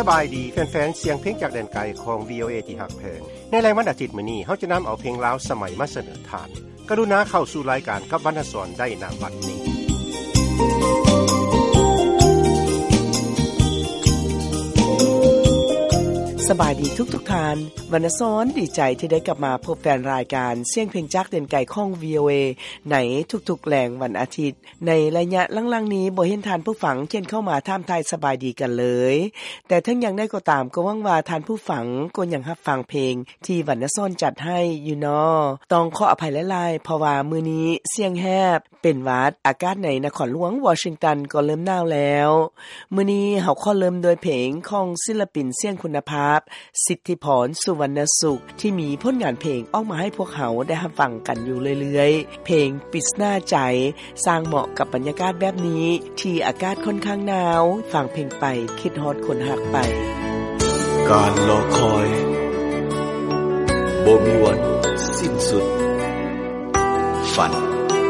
บายดีแฟนๆเสียงเพลงจากแดนไกลของ VOA ที่ฮักแพงในรายวันอาทิตย์มื้อนี้เฮาจะนําเอาเพลงลาวสมัยมาเสนอทานกรุณาเข้าสู่รายการกับวรรณสรได้ณบัดนี้สบายดีทุกท่านวรรณสรดีใจที่ได้กลับมาพบแฟนรายการเสียงเพลงจากเด่นไก่ของ VOA ในทุกๆแหล่งวันอาทิตย์ในระยะหลังๆนี้บ่เห็นท่านผู้ฟังเขียนเข้ามาถามทายสบายดีกันเลยแต่ทั้งยังได้ก็ตามก็หวังว่าท่านผู้ฟังก็ยังรับฟังเพลงที่วรรณสรจัดให้อยู่เนาะต้องขออภัยหลายๆเพราะว่ามื้อนี้เสียงแหบเป็นหวัดอากาศในนครหลวงวอชิงตันก็เริ่มหนาวแล้วมื้อนี้เฮาขอเริ่มโดยเพลงของศิลปินเสียงคุณภาพสิทธิพรสุวรรณสุขที่มีผลงานเพลงออกมาให้พวกเขาได้รับฟังกันอยู่เรื่อยๆเพลงปริศนาใจสร้างเหมาะกับบรรยากาศแบบนี้ที่อากาศค่อนข้างหนาวฟังเพลงไปคิดฮอดคนฮักไปการรอคอยบ่มีวันสิ้นสุดฝัน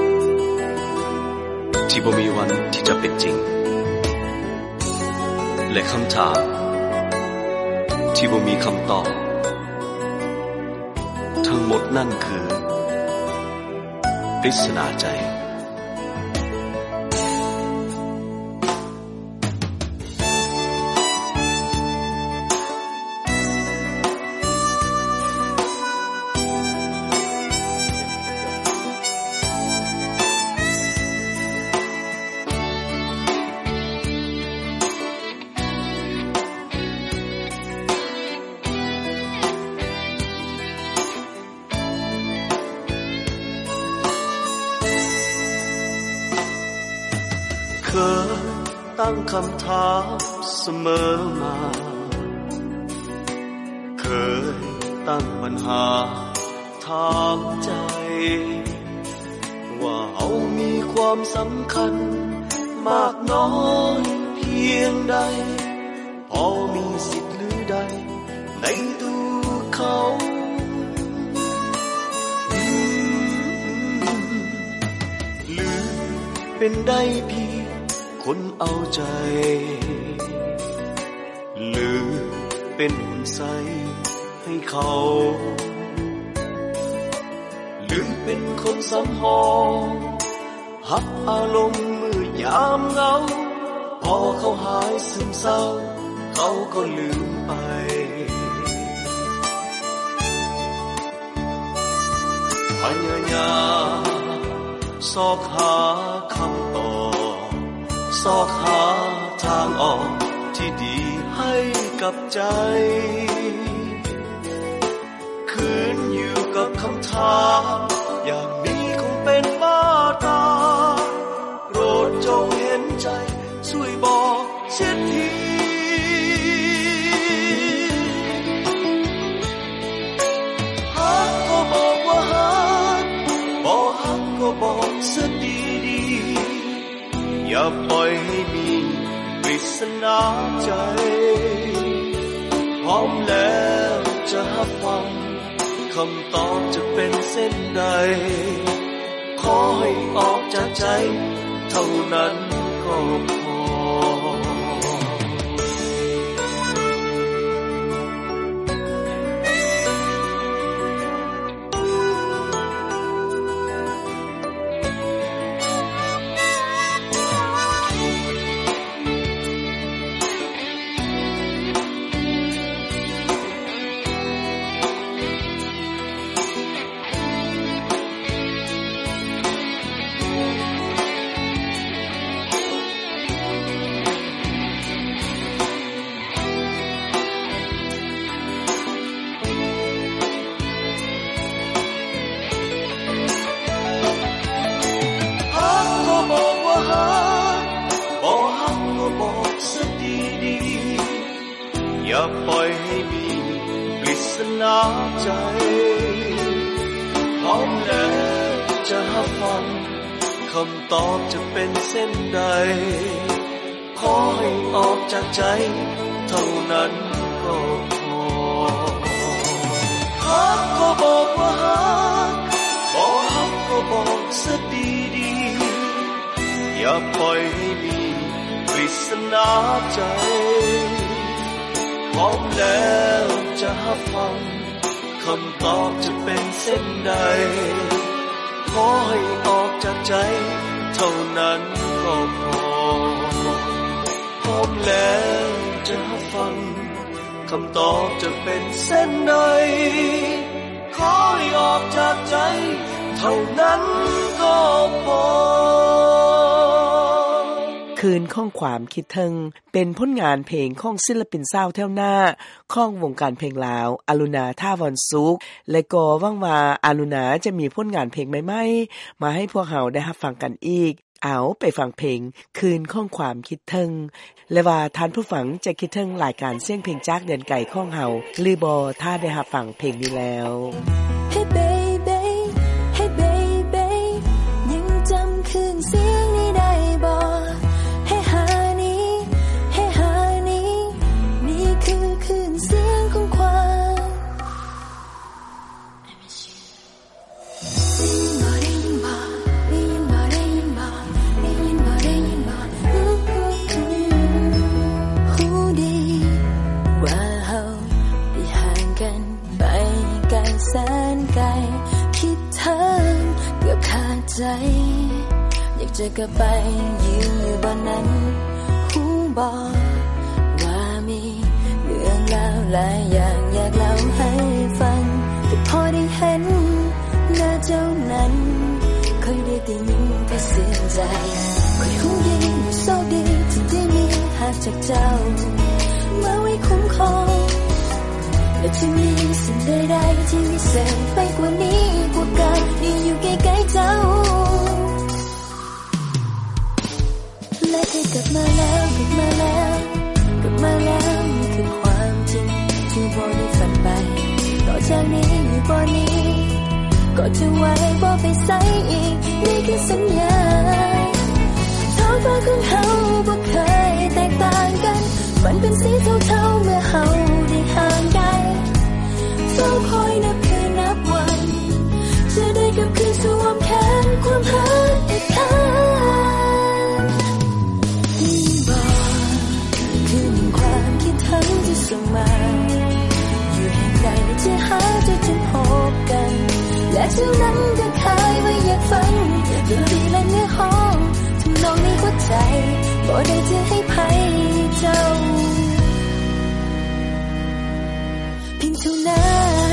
ที่บ่มีวันที่จะเป็นจริงและคำถามที่บ่มีคำตอบทั้งหมดนั่นคือปริศนาใจเคยตั้งคำถามเสมอมาเคยตั้งปัญหาถามใจว่าเรามีความสำคัญมากน้อยเพียงใดพอมีสิทธิ์หรือใดในตัวเขาหรือเป็นได้เพียงคนเอาใจหรือเป็นใสให้เขาหรือเป็นคนสำหองหักอารมณ์เมื่อยามเหงาพอเขาหายซึมเศร้าเขาก็ลืมไปพยายามซอกหาคำตอบซอกหาทางออกที่ดีให้กับใจคืนอยู่กับคำถามอย่างนี้คงเป็นบ้าตาโปรดจงเห็นใจช่วยบอกเสียทีฮักก็บอกว่าฮักบ่ฮักก็บอกเสียดีอย่าปล่อยให้มีปริศนาใจพร้อมแล้วจะรับฟังคำตอบจะเป็นเส้นใดขอให้ออกจากใจเท่านั้นก็พออย่าปล่อยให้มีปริศนาใจพร้อมแล้วจะรับฟังคำตอบจะเป็นเส้นใดขอให้ออกจากใจเท่านั้นก็พอฮักก็บอกว่าฮักบ่ฮักก็บอกซะดีๆอย่าปล่อยให้มีปริศนาใจพร้อมแล้วจะรับฟังคำตอบจะเป็นเส้นใดขอให้ออกจากใจเท่านั้นก็พอพร้อมแล้วจะรับฟังคำตอบจะเป็นเส้นใดขอให้ออกจากใจเท่านั้นก็พอคืนของความคิดถึงเป็นผลงานเพลงของศิลปินสาวแถวหน้าของวงการเพลงลาวอรุณาท่าวรสุขและก็หวังว่าอรุณาจะมีผลงานเพลงใหม่ๆมาให้พวกเราได้รับฟังกันอีกเอาไปฟังเพลงคืนของความคิดถึงและว่าท่านผู้ฟังจะคิดถึงรายการเสียงเพลงจากแดนไกลของเฮาหรือบ่ถ้าได้รับฟังเพลงนี้แล้ว Hey baby Hey baby ยังจำคืนเสียงนี้ได้บ่ Hey honey Hey honey นี่คือคืนเสียงของความแสนไกลคิดถึงเกือบขาดใจอยากจะกลับไปยืนอยู่บนนั้นหูบอกว่ามีเรื่องราวหลายอย่างอยากเล่าให้ฟังแต่พอได้เห็นหน้าเจ้านั้นค่อยได้แต่ยิ้มแต่เสียใจค่อยหูดีโชคดีที่ได้มีหากจากเจ้ามาไว้คุ้มครองและจะมีสิ่งใดๆที่วิเศษไปกว่านี้กว่าการที่อยู่ใกล้ๆเจ้าและให้กลับมาแล้วกลับมาแล้วกลับมาแล้วนี่คือความจริงที่บ่ได้ฝันไปต่อจากนี้อยู่บ่นี้ก็จะไว้บ่ไปไสอีกนี่คือสัญญาท้องฟ้าของเฮาบ่เคยแตกต่างกันมันเป็นสีเทาๆเมื่อเฮาได้ห่างไกลเฝ้าคอยนับคืนนับวันจะได้กลับคืนสู่อ้อมแขนความรักอีกครั้งนี่บอกคือหนึ่งความคิดถึงที่ส่งมาอยู่แห่งใดที่หาจะจนพบกันและเจ้านั้นก็เคยว่าอยากฟังดนตรีและเนื้อห้องทำนองในหัวใจบ่ได้จะให้ภัยเจ้าเพียงเท่านั้น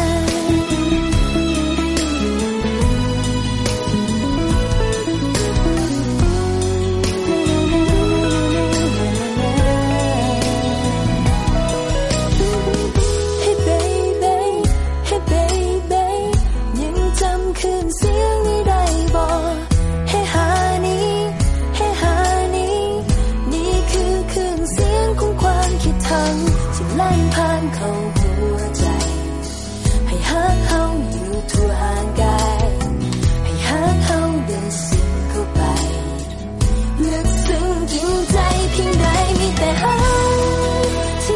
ที่ลั่นผ่านเข้าหัวใจให้ฮักเฮาอยู่ทั่วห่างกายให้ฮักเฮาได้สิ่งเข้าไปลึกซึ้งกินใจเพียงใดมีแต่เฮาที่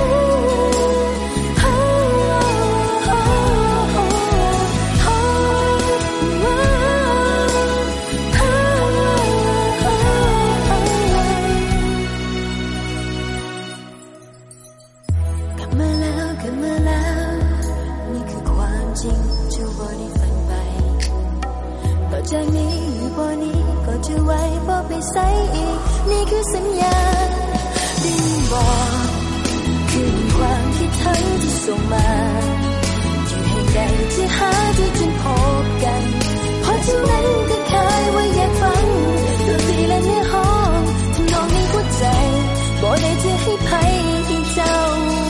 จากนี้อยู่บ่นี้ก็จะไว้บ่ไปไสอีกนี่คือสัญญาได้บอกคือความคิดถึงที่ส่งมาอยู่แห่งใดที่หาได้จนพบกันเพราะเท่านั้นก็เคยว่าอยากฟังดนตรีและเนื้อห้องทำนองในหัวใจบ่ได้จะให้ภัยที่เจ้า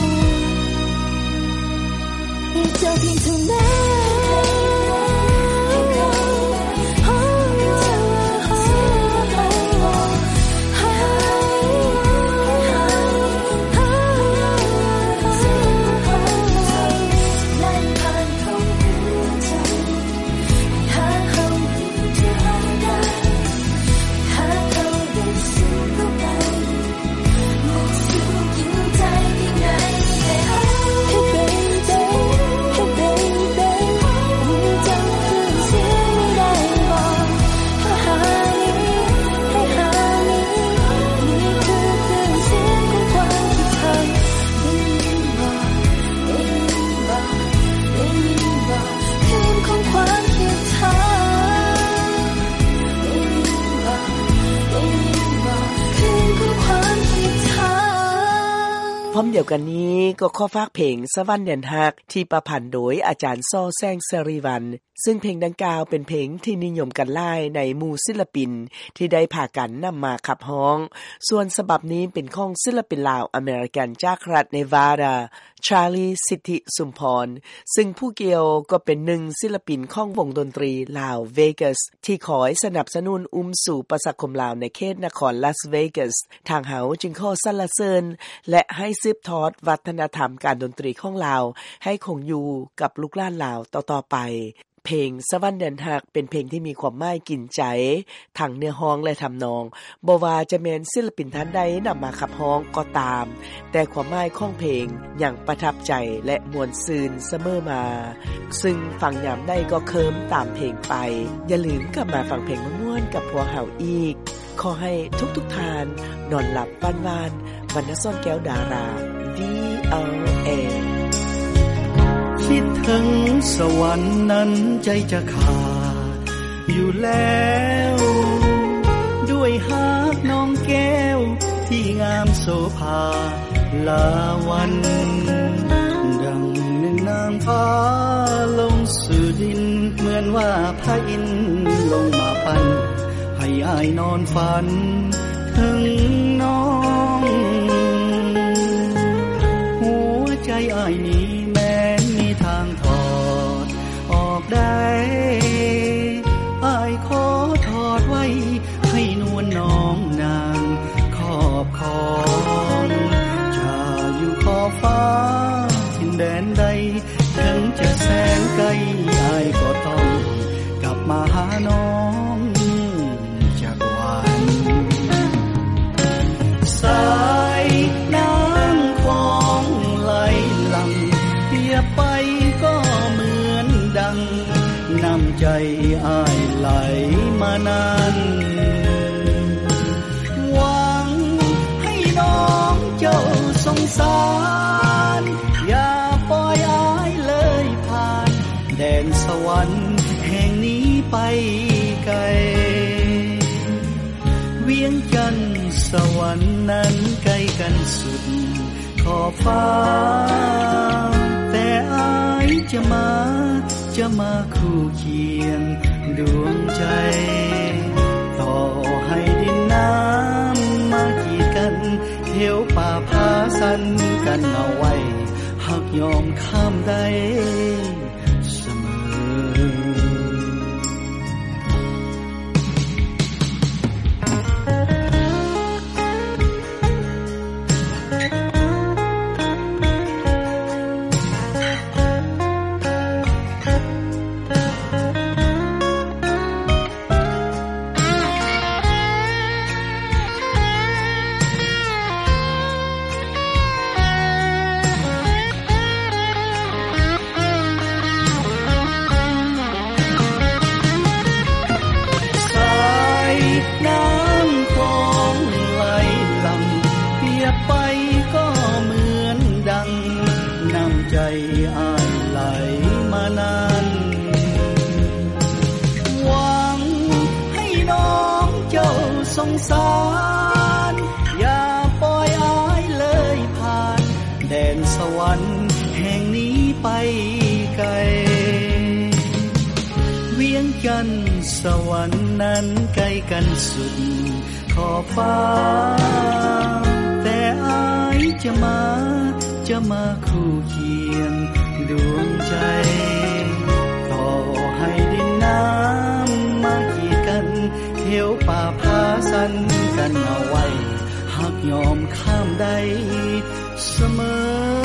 ให้เจ้าเพียงเท่านั้นเดียวกันนี้ก็ขอฝากเพลงสวรรค์แดนฮักที่ประพันธ์โดยอาจารย์ซ้อแซงสรีวันซึ่งเพลงดังกล่าวเป็นเพลงที่นิยมกันหลายในหมู่ศิลปินที่ได้พากันนำมาขับร้องส่วนฉบับนี้เป็นของศิลปินลาวอเมริกันจากรัฐเนวาดาชาลีสิทธิสุมพรซึ่งผู้เกี่ยวก็เป็นหนึ่งศิลปินของวงดนตรีลาวเวกัสที่ขอสนับสนุนสู่ประชาคมลาวในเขตนครลาสเวกัสทางเฮาจึงขอสรรเสริญและให้สืบทอดวัฒนธรรมการดนตรีของลาวให้คงอยู่กับลูกหลานลาวต่อๆไปเพลงสวรรค์แดนฮักเป็นเพลงที่มีความหมายกินใจทั้งเนื้อฮ้องและทำนองบ่ว่าจะแม้นศิลปินท่านใดนำมาขับฮ้องก็ตามแต่ความหมายของเพลงยังประทับใจและมวลซืนเสมอมาซึ่งฟังยามใดก็เคิมตามเพลงไปอย่าลืมกลับมาฟังเพลงม่วนๆกับพวกเฮาอีกขอให้ทุกๆทานนอนหลับฝันหวานวรรณซ่อนแก้วดารา VOA คิดถึงสวรรค์นั้นใจจะขาดอยู่แล้วด้วยฮักน้องแก้วที่งามโสภาลาวันดังหนึ่งนางฟ้าลงสู่ดินเหมือนว่าพระอินทร์ลงมาปั้นให้อ้ายนอนฝันถึงน้องหัวใจอ้ายนี้ทางถอดออกได้อ้ายขอถอดไว้ให้นวลน้องนางขอบคองจะอยู่ขอบฟ้าทินแดนใดถึงจะแสนไกลอ้ายก็ต้องกลับมาหาน้องจากวันสายน้ำของไหลหลั่งเปียบไปก็เหมือนดังน้ำใจอ้ายไหลมานานหวังให้น้องเจ้าสงสารอย่าปล่อยอ้ายเลยผ่านแดนสวรรค์แห่งนี้ไปไกลเวียงจันทร์สวรรค์นั้นใกล้กันสุดขอบฟ้าแต่อ้ายจะมาคู่เคียงดวงใจต่อให้ดินน้ำมากีดกันเหวป่าพาสันกันเอาไว้หักยอมข้ามได้เสมอสงสารอย่าปล่อยอ้ายเลยผ่านแดนสวรรค์แห่งนี้ไปไกลเวียงจันทร์สวรรค์นั้นใกล้กันสุดขอบฟ้าแต่อ้ายจะมาคู่เคียงดวงใจต่อให้ดินน้ำมากีดกันเหวป่าพาสันกันเอาไว้หักยอมข้ามได้เสมอ